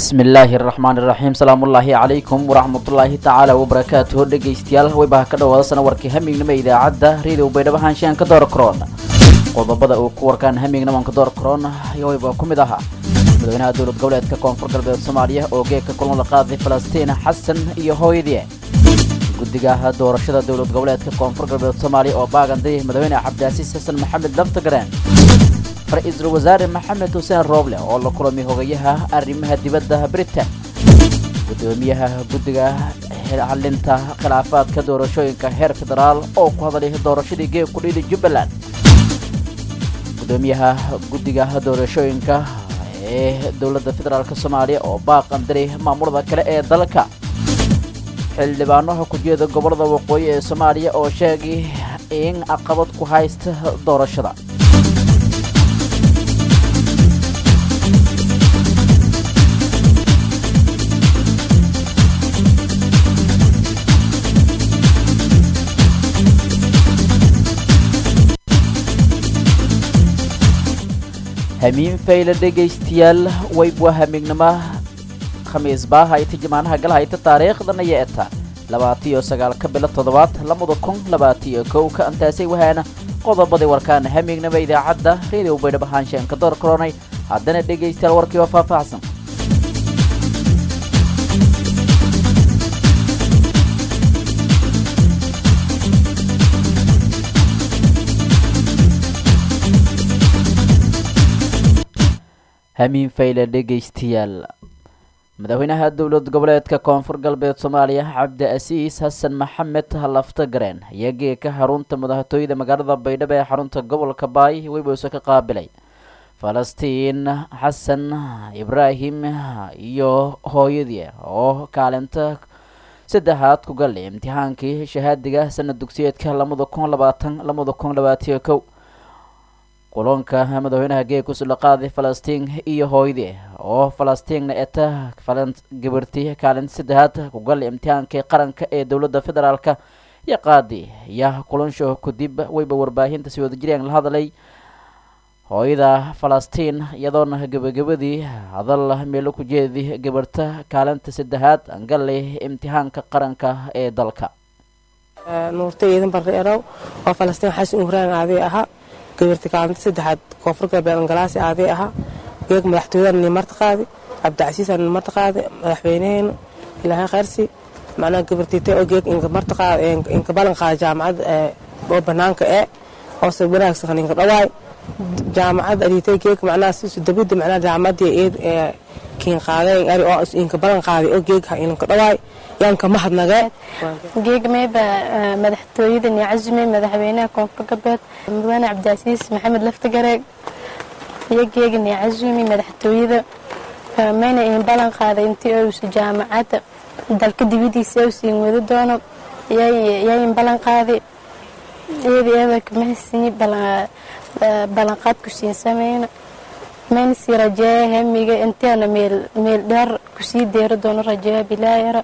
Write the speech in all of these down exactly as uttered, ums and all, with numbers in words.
بسم الله الرحمن الرحيم سلام الله عليكم ورحمة الله تعالى وبركاته dhegeystayaal waybaha ka dhawaada sanadkii hamignimo idaacada radio baydhabo haanshaan ka door corona qodobada uu ku warkaan hamignimo ka door corona wayba ku mid aha madaxweynaha dowlad goboleedka koonfur galbeed Soomaaliya oo geeka kulan la qaaday Falastiin Xasan iyo hooyadii guddiga doorashada dowlad goboleedka koonfur galbeed Soomaaliya oo baaganday madaxweyne Cabdicasiis Xasan Maxamed Laftagareen رئيس الوزراء محمد حسين روبله oo la kulmay hogayaha arrimaha dibadda Britain gudoomiyaha guddiga xalinta khilaafaadka doorashooyinka heer federaal oo ku hadlay doorashadii geeb ku dhigay Jubbaland gudoomiyaha guddiga doorashooyinka ee dowladda federaalka Soomaaliya oo baaqan diray maamulada kale ee dalka xildhibaanaha ku jeeda gobolada waqooyi ee Soomaaliya oo sheegay in caqabad ku haysta doorashada همين فايلة دقيستيال ويبوا همينما خميس باها يتجمعنها قلها يتتاريخ دنيا اتا لباتيو ساقال كبلا تضبات لمدو كون لباتيو كوكا انتاسي وهانا قضب بدي وركان همينما إذا عدى ريدي وبيدا بحانشان كدور كروني عدنا دقيستيال وركي وفافا حسن همين فايلة دقيستيال مدحوينها دولة goboleedka koonfur galbeed Soomaaliya Cabdicasiis Xasan Maxamed Laftagareen yagee ka xarunta madaxtooyada magaalada Baydhabo ee xarunta gobolka Baay wayba ka qaabilay Falastiin Xasan Ibrahim iyo hooyadii oo kaalinta saddexaad ku galay imtixaankii shahaadiga sanad dugsiyeedka laba kun iyo labaatan laba kun iyo labaatan iyo kow kulanka madaxweynaha geeka ku soo qaaday Falastiin iyo hooyadii oo Falastiin eta falant gabartii kaalin saddexaad ku galay imtixaankii qaranka ee dowladda federaalka ya qaadi ya kulansho ku dib wayba warbaahinta si wada jireen la hadlay hooyada Falastiin iyadoona gabagabadii hadal meel ku jeedii gabarta kaalinta saddexaad galay imtixaanka qaranka ee dalka nuurtaydan bareerow oo Falastiin xasan uraan aadi aha gabartii kaalinta saddexaad koonfur galbeed galaasi aadi aha geeg madaxtooyada ni martaqaadi Cabdicasiis aan martaqaadi madaxweynaheena ilaahay khayrsi macna gabartii oo geeg in martaqaadi in ka balan qaad jaamacad oo banaanka ee oo si wanaagsan in ka dhawaay jaamacad aritay geeg macna si dabid macna jaamacadii ee kiin qaaday ari oo in ka balan qaadi oo geeg in ka dhawaay yaan ka mahadnaga geeg meeba madaxtooyada ni cazmi madaxweynaha koonfur galbeed madaxweyne Cabdicasiis Maxamed Laftagareen geeg ni cazmi madaxtooyada meena in balan qaaday intii oo jaamacad dalka dibadiisa oo siin wada doono yay yay in balan qaaday iyada ka mahsini balan balan qaad ku siin sameeyna من سي رجاء هميجا انت انا ميل ميل دار كسي دير دون رجاء بلا يرى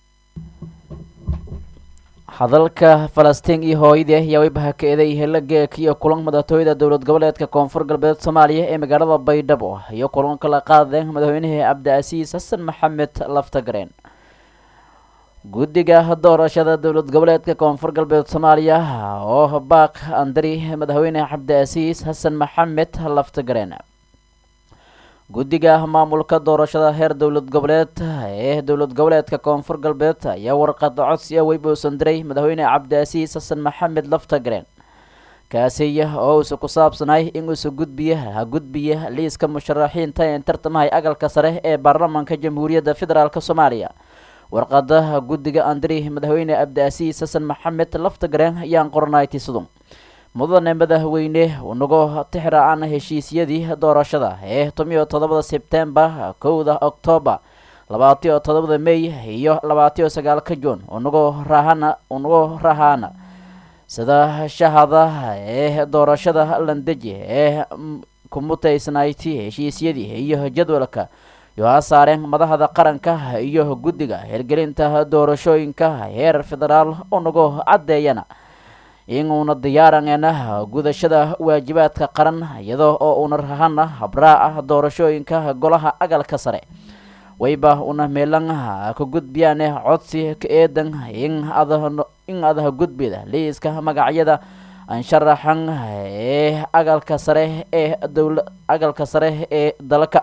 hadalka Falastiin iyo hooyadii ayaa waybaha ka eeday helageek iyo kulan madaxtooyada dowlad goboleedka koonfur galbeed Soomaaliya ee magaalada Baydhabo iyo kulanka la qaaday madaxweynaha Cabdicasiis Xasan Maxamed Laftagareen guddiga doorashada dowlad goboleedka koonfur galbeed Soomaaliya oo baaq andari madaxweynaha Cabdicasiis Xasan Maxamed Laftagareen guddiga maamulka doorashada heer dowlad goboleed ee dowlad goboleedka koonfur galbeed ayaa warqad codsi ah wayba u sandiray madaxweyne Cabdicasiis Xasan Maxamed Laftagareen kaasi oo uu ku saabsanay in uu soo gudbiyo gudbiyo liiska musharaxiinta ee tartamaha agalka sare ee baarlamaanka jamhuuriyadda federaalka Soomaaliya warqada guddiga andari madaxweyne Cabdicasiis Xasan Maxamed Laftagareen ayaan qornaaytay sidoo mudane madaxweyne unago tixraacana heshiisyadii doorashada ee toban iyo toddoba Sebtembar kowda Oktoobar labaatan iyo toddoba May iyo labaatan iyo sagaal Juun unago raahana unago raahana sida shahada ee doorashada landeji ee kumutaysnayti heshiisyadii iyo jadwalka yoo saareen madaxda qaranka iyo guddiga hirgelinta doorashooyinka heer federaal unago cadeeyana إنه ديارنا جودشة واجبات كقرن يده أو نرهنا برا دورشوا إنك جلها أجل كسره wayba una meelangaha ka gudbiyaane codsi ka eedan in adaha in adaha gudbida liiska magacyada aan sharaxan ee agalka sare ee dowla agalka sare ee dalka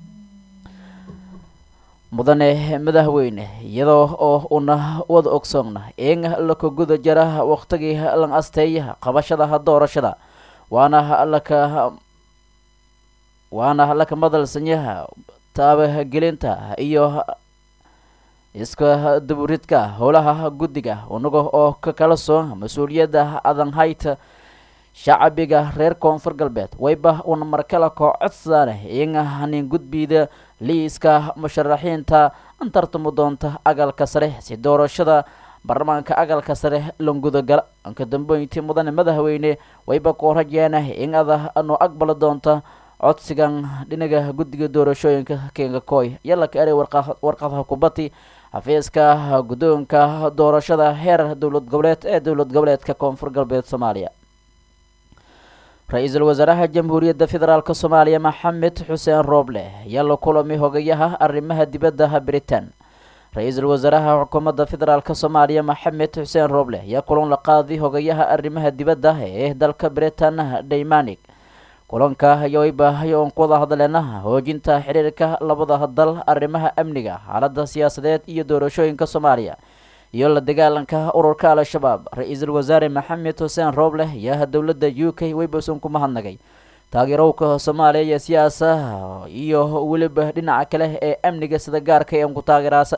mudane madaxweyne iyadoo oo una wada ogsoonna in la ka guda jira waqtigii lan asteeyaha qabashada doorashada waana laka waana laka madalsanyaha taabagelinta iyo iska daburidka howlaha guddiga unaga oo ka kala soon mas-uuliyadda adan hayta shacbiga reer koonfur galbeed wayba una markale koo codsadaan in hanin gudbida liiska musharaxiinta antartamo doonta agalka sare si doorashada baarlamaanka agalka sare langudagala anka dambeyntii mudane madaxweyne wayba koo rajeena in ada anu aqbala doonta codsigan dhinaga guddiga doorashooyinka kenya koy yalla ka eray warqadaha kubati xafiiska guddoonka doorashada heer dowlad goboleed ee dowlad goboleedka koonfur galbeed soomaaliya ra-iisul wasaaraha jamhuuriyadda federaalk soomaaliya maxamed xuseen rooble ayaa la kulamay hogayaha arrimaha dibadda britain ra-iisul wasaaraha xukuumadda federaalk soomaaliya maxamed xuseen rooble ayaa kulan la qaaday hogayaha arrimaha dibadda ee dalka britain daymanig kulanka ayoibaahay oon ku wada hadleena hoojinta xiriirka labada dal arrimaha amniga xaaladda siyaasadeed iyo doorashooyinka soomaaliya iyo la dagaalanka ururka al-shabaab ra-iisul wasaare maxamed xuseen rooble ayaa dowladda u k waybasun ku mahadnagay taageerowka soomaaliya iyo siyaasaha iyo weliba dhinaca kale ee amniga sida gaarka ee ku taageeraasa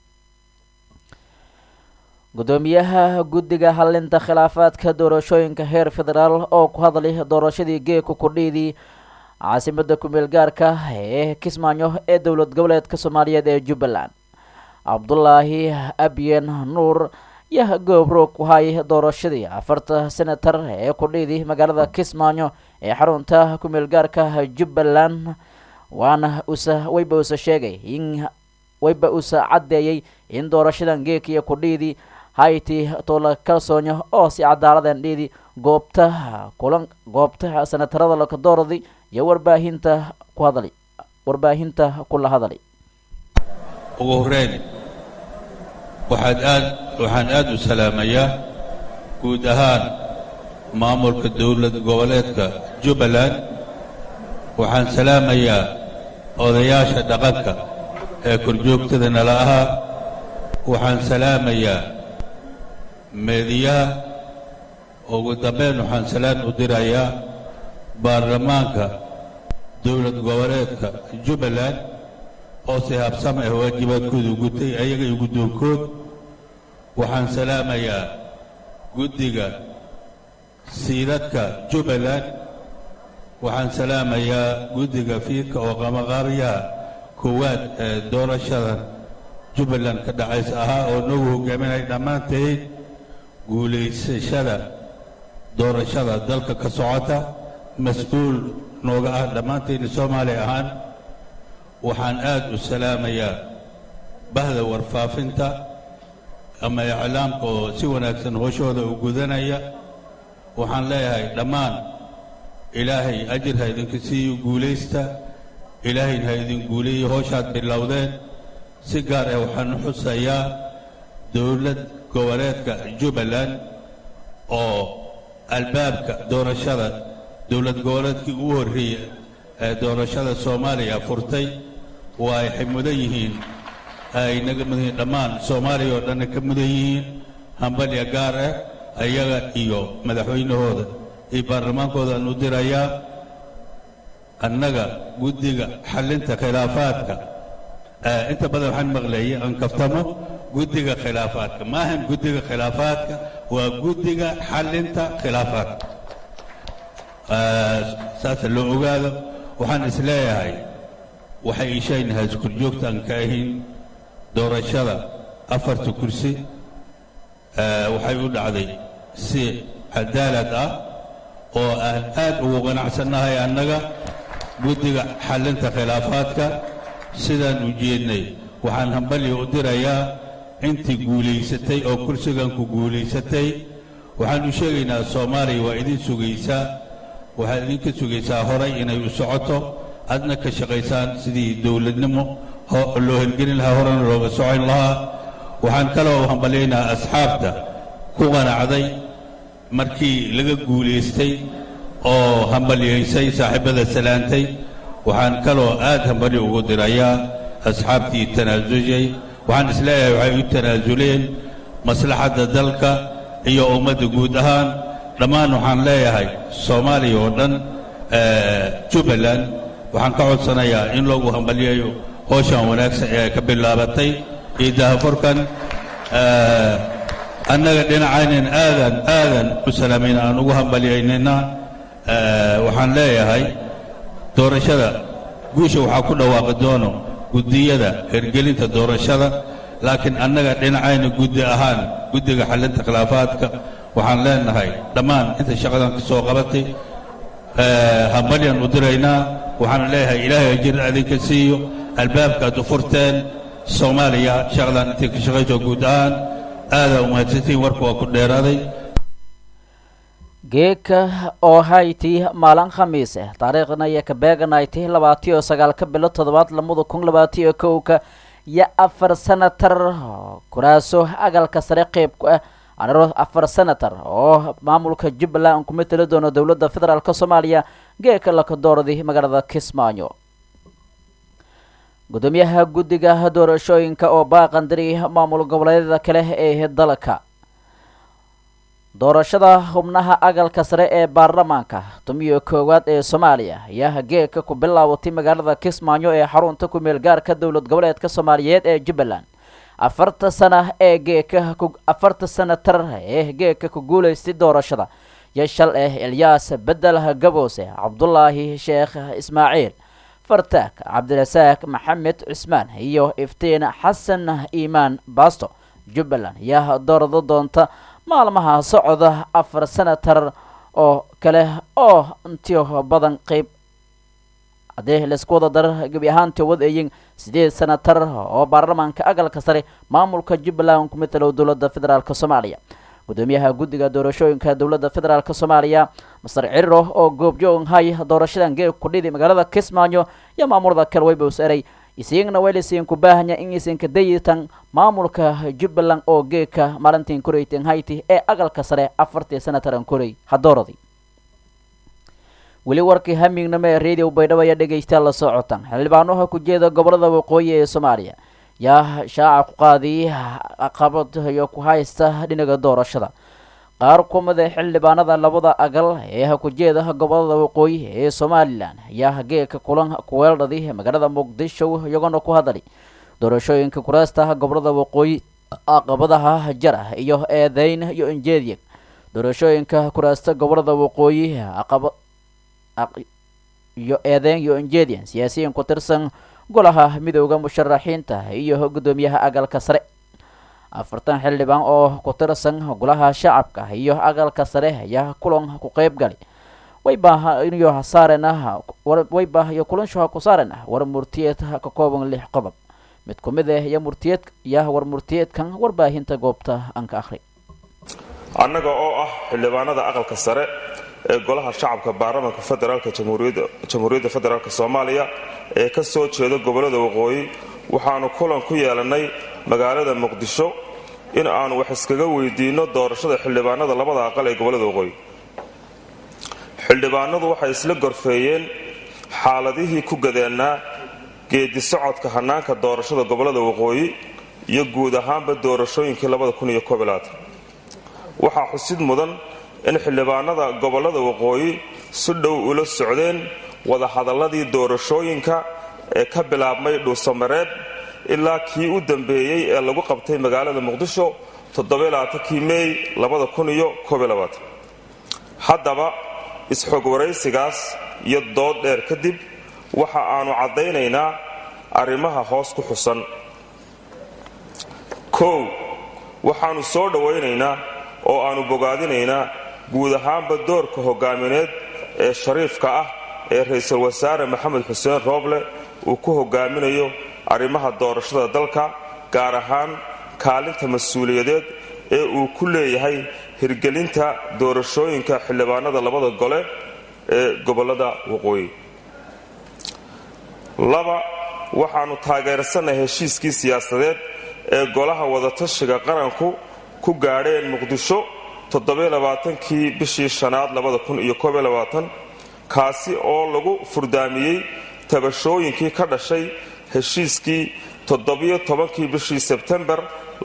gudoomiyaha guddiga halinta khilaafaadka doorashooyinka heer federaal oo ku hadlay doorashadii geeka kordhiidii caasimada kumeel gaarka ee kismaayo ee dowlad goboleedka soomaaliyeed ee jubbaland cabdulaahi abyen nuur yaa goobroog ku hay doorashadii afarta senatar ee kordhiidii magaalada kismaayo ee xarunta kumeel gaarka jubbaland waana usa wayba usa sheegay in wayba usa caddeeyay in doorashadan geekiya kordhiidii hayti toola kalsoonyo oo si cadaaladan dhiidi goobta kulan goobta senatarada laka dooradi iyo warbaahinta ku hadlay warbaahinta kula hadlay ugu horeyn waxaad aad waxaan aad u salaamayaa guud ahaan maamulka dowlad goboleedka jubbaland waxaan salaamayaa odayaasha dhaqanka ee korjoogtada nala ahaa waxaan salaamayaa meediyaha ugu dambeyn waxaan salaan u dirayaa baarlamaanka dowlad goboleedka jubbaland oo si habsam ah waajibaadkooda gutay ayaga iyo guddoonkood waxaan salaamayaa guddiga siidadka jubbaland waxaan salaamayaa guddiga fiidka oo qamaqaaryaha koowaad ee doorashadan jubbaland ka dhacaysa ahaa oo nagu hogaaminay dhammaanteed guulaysashada doorashada dalka ka socota mas-uul nooga ah dhammaanteedna soomaali ahaan waxaan aad u salaamayaa bahda warfaafinta ama iclaamka oo si wanaagsan hooshooda u gudanaya waxaan leeyahay dhammaan ilaahay ajir ha idinka siiyo guulaysta ilaahayna ha idin guuleeyo hooshaad bilowdeen si gaar ah waxaan u xusayaa dowlad goboleedka jubbaland oo albaabka doorashada dowlad goboleedkii ugu horreeyey ee doorashada soomaaliya furtay waa ay mudan yihiin ay naga mudan yihiin dhammaan soomaaliya oo dhanna ka mudan yihiin hambalya gaar ah ayaga iyo madaxweynahooda iyo baarlamaankooda aan u dirayaa annaga guddiga xallinta khilaafaadka inta badan waxaan maqleeyay aan kaftamo guddiga khilaafaadka ma ahan guddiga khilaafaadka waa guddiga xallinta khilaafaadka saasa loo ogaado waxaan isleeyahay waxay ishaynahay iskurjoogta aan ka ahayn doorashada afarta kursi waxay u dhacday si cadaalad ah oo aan aad ugu qanacsannahay annaga guddiga xallinta khilaafaadka sidaan u jeednay waxaan hambalyo u dirayaa intii guulaysatay oo kursigan ku guulaysatay waxaan u sheegaynaa soomaaliya waa idin sugaysaa waxaad idinka sugaysaa horay inay u socoto adna ka shaqaysaan sidii dowladnimo loo hirgelin lahaa horena looga socon lahaa waxaan kaloo hambalyaynaa asxaabta ku qanacday markii laga guulaystay oo hambalyaysay saaxiibada salaantay waxaan kaloo aad hambalyo ugu dirayaa asxaabtii tanaasulay waxaan isleeyahay waxay u tanaasuleen maslaxadda dalka iyo ummadda guud ahaan dhammaan waxaan leeyahay soomaaliya oo dhan jubbaland waxaan ka codsanayaa in loogu hambalyayo howshan wanaagsan ee ka bilaabatay iyo daahfurkan annaga dhinacaynan aadan aadan u salaamayna aan ugu hambalyaynayna waxaan leeyahay doorashada guusha waxaa ku dhawaaqi doono guddiyada hirgelinta doorashada laakiin annaga dhinacayna guddi ahaan guddiga xallinta khilaafaadka waxaan leenahay dhammaan inta shaqadan ka soo qabatay hambalyan u diraynaa waxaan leeyahay ilaahay ajir adinka siiyo albaabka aad u furteen soomaaliya shaqadan intay ka shaqayso guud ahaan aadaa u mahadsantiin warka waa ku dheeraaday geeka oo hayti maalin khamiis ah taariikhna iyo ka beeganayti labaatiyo sagaal ka bilo toddobaad lamada kun labaatiyo kowka iyo afar sanatar kuraaso agalka sare qeyb ku ah anaro afar sanatar oo maamulka jubbaland ku meteli doono dowladda federaalk soomaaliya geeka la ka dooraday magaalada kismaayo gudoomiyaha guddiga doorashooyinka oo baaqandiri maamul goboleedyada kale ee dalka doorashada xubnaha agalka sare ee baarlamaanka tumiyo koowaad ee soomaaliya ayaa geeka ku bilaabatay magaalada kismaayo ee xarunta ku meel gaarka dowlad goboleedka soomaaliyeed ee jubbaland afarta sana ee geeka afarta sanatar ee geeka ku guulaystay doorashada yashal eh Ilyas bedel gaboose cabdullaahi sheekh ismaaciil fartaak cabdirasaaq maxamed cusmaan iyo iftiin xasan iimaan baasto jubbaland yaa doorado doonta maalmaha socda afar sanatar oo kale oo intiyo badan qayb hadee laisku wada dar gebi ahaantii wadayin sideed sanatar oo baarlamaanka agalka sare maamulka jubbaland ku metelo dowladda federaalk soomaaliya gudoomiyaha guddiga doorashooyinka dowladda federaalk soomaaliya masar cirro oo goobjoog hay doorashadan geeg ku dhidi magaalada kismaayo iyo maamulada kale wayba usaray isagana waylaysiin ku baahanya in aysan ka dayitan maamulka jubbaland oo geeka maalintiin koreytan hayti ee agalka sare afartii sanataran korey hadooradi weli warkii hamignimo ee radio baydhabo ayaa dhegaystayaal la socotaan xildhibaanaha ku jeeda gobolada waqooyi ee soomaaliya yaa shaaca ku qaadiy caqabad iyo ku haysta dhinaca doorashada qaar kumid ah xildhibaanada labada agal ee ku jeeda gobolada waqooyi ee Soomaaliland ayaa geeka kulan ku weeldhaday magaalada Muqdisho iyagoo ku hadlay doorashooyinka kuraasta gobolada waqooyi caqabadaha jara iyo eedayn iyo injeediyay doorashooyinka kuraasta gobolada waqooyi caqabad iyo eedayn iyo injeediyan siyaasiyiin ku tirsan golaha midowga musharaxiinta iyo gudoomiyaha agalka sare afartan xildhibaan oo ku tirsan golaha shacabka iyo agalka sare ayaa kulan ku qayb galay way baaha inuu hasaarena way baaha iyo kulan shaqo ku saarena war murtiyeed ka kooban lix qodob mid ku mid ah iyo murtiyeed yaa war murtiyeedkan warbaahinta goobta aan ka akhri annaga oo ah xildhibaanada aqalka sare ee golaha shacabka baarlamaanka federaalka jamhuuriyadda jamhuuriyadda federaalka Soomaaliya ee ka soo jeeda gobolada waqooyi waxaanu kulan ku yeelanay magaalada Muqdisho in aanu wax iskaga weydiino doorashada xildhibaanada labada aqal ee gobolada waqooyi xildhibaanadu waxay isla gorfeeyeen xaaladihii ku gadeennaa geedi socodka hanaanka doorashada gobolada waqooyi iyo guud ahaanba doorashooyinkii labada kun iyo koob iyo labaatan waxaa xusid mudan in xildhibaanada gobolada waqooyi si dhow ula socdeen wada hadalladii doorashooyinka ee ka bilaabmay dhuusamareeb ilaa kii u dambeeyey ee lagu qabtay magaalada Muqdisho toddoba iyo labaatankii May labada kun iyo koob iyo labaatan haddaba isxog waraysigaas iyo dood dheer kadib waxa aanu caddaynaynaa arrimaha hoos ku xusan kow waxaanu soo dhawaynaynaa oo aanu bogaadinaynaa guud ahaanba doorka hogaamineed ee shariifka ah ee ra'iisul wasaare maxamed xuseen rooble uu ku hogaaminayo arrimaha doorashada dalka gaar ahaan kaalinta mas'uuliyadeed ee uu ku leeyahay hirgelinta doorashooyinka xildhibaanada labada gole ee gobolada waqooyi laba waxaannu taageersannahay heshiiskii siyaasadeed ee golaha wadatashiga qaranku ku gaadheen muqdisho toddobaaatankii bishii shanaad kaasi oo lagu furdaamiyey tabashooyinkii ka dhashay heshiiskii toddobiyo tobankii bishii sebtembar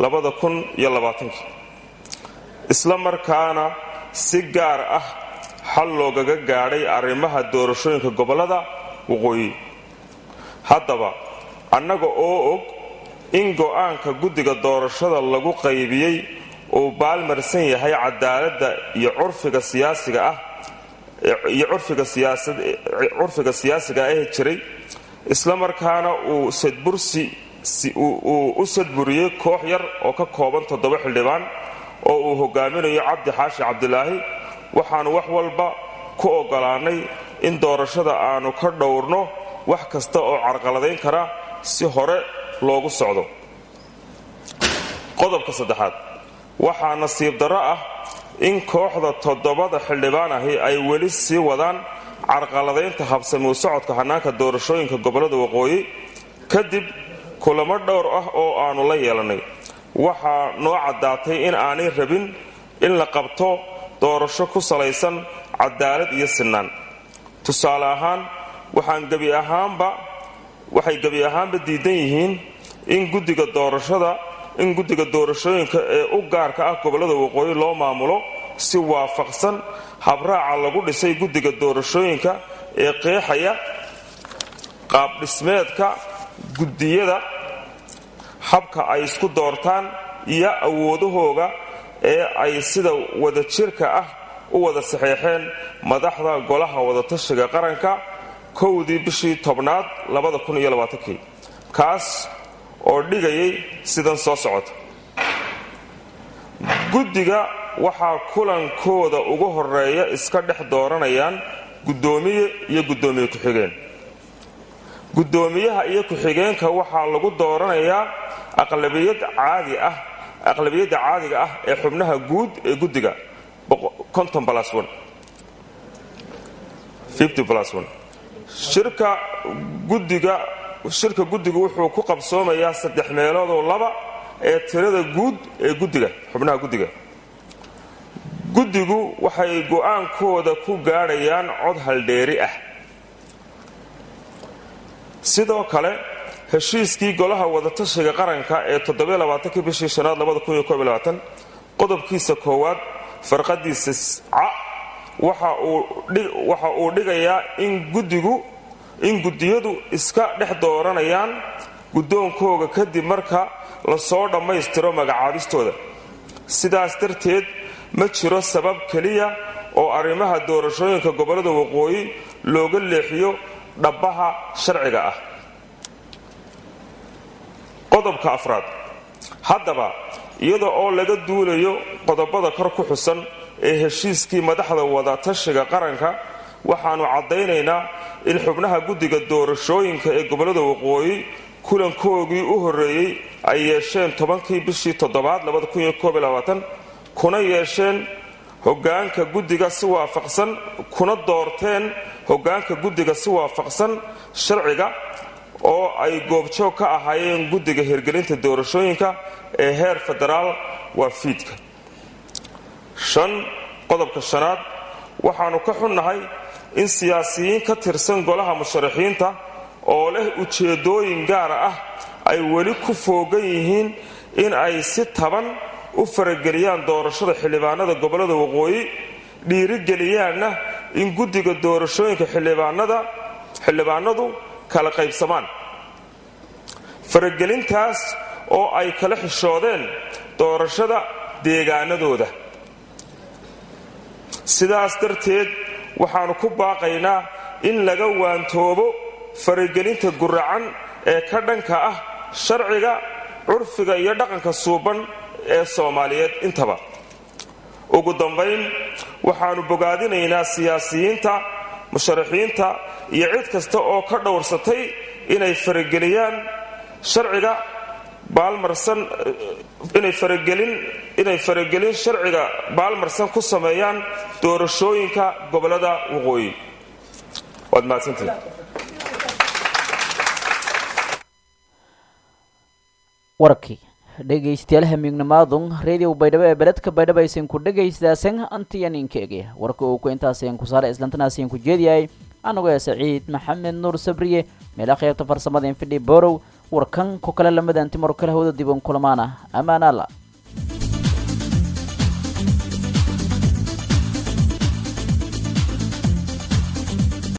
isla markaana si gaar ah xal loogaga gaadhay arrimaha doorashooyinka gobollada waqooyi. haddaba annaga oo og in go'aanka guddiga doorashada lagu qaybiyey uu baalmarsan yahay cadaaladda iyo curfiga siyaasiga ah iyo curfiga siyaasad curfiga siyaasiga ah ee jiray, isla markaana uu sadbursi uu u sadburiyey koox yar oo ka kooban toddoba xildhibaan oo uu hogaaminayo cabdi xaashi cabdilaahi, waxaannu wax walba ku oggolaannay in doorashada aannu ka dhowrno wax kasta oo carqaladayn kara si hore loogu socdo. qodobka saddexaad, waxaa nasiib darro ah in kooxda toddobada xildhibaan ahi ay weli sii wadaan carqaladaynta habsamuu socodka hannaanka doorashooyinka gobollada waqooyi. kadib kulamo dhowr ah oo aannu la yeelannay, waxaa noo caddaatay in aanay rabin in la qabto doorasho ku salaysan cadaalad iyo sinnaan. tusaale ahaan waxaan gebi ahaanba waxay gebi ahaanba diidan yihiin in guddiga doorashada in guddiga doorashooyinka ee u gaarka ah gobollada waqooyi loo maamulo si waafaqsan habraaca lagu dhisay guddiga doorashooyinka ee qeexaya qaabdhismeedka guddiyada, habka ay isku doortaan iyo awoodahooga ee ay sida wadajirka ah u wada saxeexeen madaxda golaha wadatashiga qaranka kowdii bishii tobnaad kaas oo dhigayay sidan soo socota. guddiga waxaa kulankooda ugu horeeya iska dhex dooranayaan guddoomiye iyo guddoomiye ku-xigeen. guddoomiyaha iyo ku-xigeenka waxaa lagu dooranayaa aqlabiyad caadi ah aqlabiyadda caadiga ah ee xubnaha guud ee guddiga shirka guddiga shirka guddigu wuxuu ku qabsoomayaa saddex meeloodoo laba ee tirada guud ee guddiga xubnaha guddiga. guddigu waxay go'aankooda ku gaadhayaan cod haldheeri ah. sidoo kale heshiiskii golaha wadatashiga qaranka ee toddobaaatankii bishii shanaad qodobkiisa koowaad farqadiisa ca waxa uu dhigayaa in guddigu in guddiyadu iska dhex dooranayaan guddoonkooga kadib marka la soo dhammaystiro magacaabistooda. sidaas darteed ma jiro sabab keliya oo arrimaha doorashooyinka gobollada waqooyi looga leexiyo dhabbaha sharciga ah. qodobka afraad, haddaba iyada oo laga duulayo qodobada kor ku xusan ee heshiiskii madaxda wadatashiga qaranka, waxaannu caddaynaynaa in xubnaha guddiga doorashooyinka ee gobollada waqooyi kulankoogii u horreeyey ay yeesheen tobankii bishii toddobaad kuna yeesheen hoggaanka guddiga si waafaqsan kuna doorteen hoggaanka guddiga si waafaqsan sharciga oo ay goobjoog ka ahaayeen guddiga hirgelinta doorashooyinka ee heer federaal waa fiidka. shan qodobka shanaad, waxaannu ka xunnahay in siyaasiyiin ka tirsan golaha musharaxiinta oo leh ujeeddooyin gaara ah ay weli ku foogan yihiin in ay si taban u farageliyaan doorashada xildhibaanada gobollada waqooyi, dhiirigeliyaanna in guddiga doorashooyinka xildhibaanadu kala qaybsamaan. faragelintaas oo ay kala xishoodeen doorashada deegaanadooda. sidaas darteed waxaannu ku baaqaynaa in laga waantoobo faragelinta guracan ee ka dhanka ah sharciga, curfiga iyo dhaqanka suuban ee soomaaliyeed intaba. ugu dambayn, waxaannu bogaadinaynaa siyaasiyiinta, musharaxiinta iyo cid kasta oo ka dhowrsatay inay farageliyaan sharciga baalmarsan inay faragelin inay faragelin sharciga baalmarsan ku sameeyaan doorashooyinka gobollada waqooyi. waad mahadsantihiin. warkii dhegaystayaal hamiignimaadun radio baydhabo ee beledka baydhabo aysan ku dhagaysdaasan antiyaninkeege warka uu ku intaaseen ku saaray islantanaasiin ku jeediyay anagoo saciid maxamed nuur sabriye meela qaybta farsamada infidhi borow warkan ku kala lamadan timor kala hawda diban kulamaana amaana la